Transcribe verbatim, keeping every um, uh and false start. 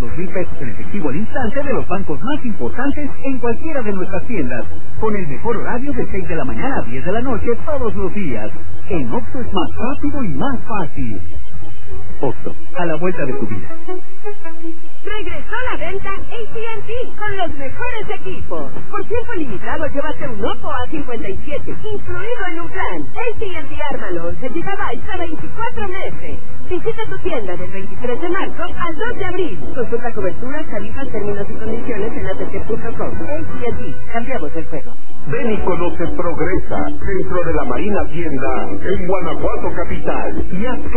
dos mil pesos en efectivo al instante de los bancos más importantes en cualquiera de nuestras tiendas. Con el mejor horario de seis de la mañana a diez de la noche todos los días. En Oxxo es más rápido y más fácil. Oxxo, a la vuelta de tu vida. Regresó a la venta A T and T con los mejores equipos. Por tiempo limitado llévate un Oppo A cincuenta y siete, incluido en un plan. A T and T Ármalo, once gigabytes a veinticuatro meses. Visita tu tienda del veintitrés de marzo al dos de abril. Consulta coberturas, tarifas, términos y condiciones en a t t punto com. A T and T, cambiamos el juego. Ven y conoce Progresa, dentro de la Marina Tienda, en Guanajuato capital. Y haz